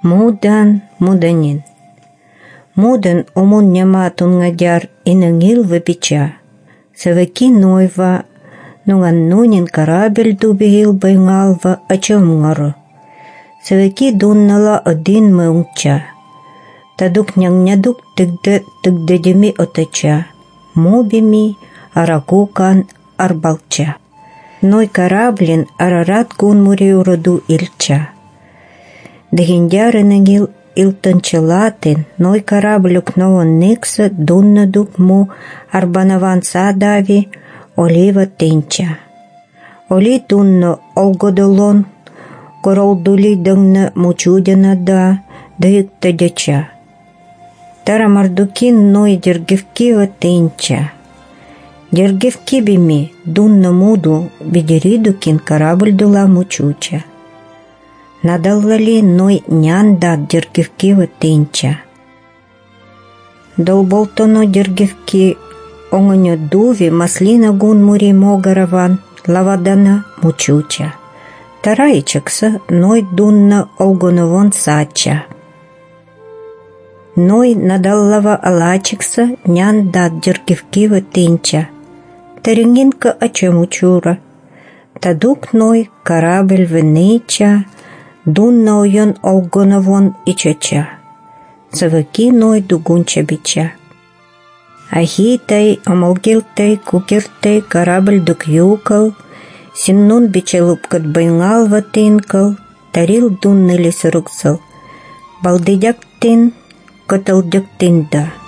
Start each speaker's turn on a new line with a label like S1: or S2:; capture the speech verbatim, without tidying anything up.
S1: Мудан муданин. Мудан омун няма тунгадяр инангил вапича. Саваки нойва нунган корабль дубигил байнгалва ачамнгару. Саваки дуннала один мыунча. Тадук нянядук тыгда тыгдадеми отача. Мобими аракукан арбалча. Ной кораблин арарат гун муриураду ильча. Дагиндярынагил илтанчалатын, ной кораблюк новон никса дуннадук му арбанаван садави олива тинча. Оли дунно олгодолон королдули дыңна мучудяна да дыйыкта дяча. Тарамардукин ной дергевкива тинча. Дергевки бими дунна муду бедеридукин корабль дула мучуча. Надаллали ной няндат дергевкива тинча. Долболтоно дергевки оңоньо дуви маслина гун мури могараван лавадана мучуча. Тараичакса ной дунна олгоновон сача. Ной надаллава алачикса няндат дергевкива тинча. Тарингинка ачамучура. Тадук ной корабль венича. Дунна ойон олгоновон ичача. Саваки ной дугунча бича. Ахитай, омолгилтай, кукертай, корабль дук юкал. Синнун бичалупкат байнгал ватинкал. Тарил дунны лисыруксал. Балдыдяк тин, котылдяк тинда.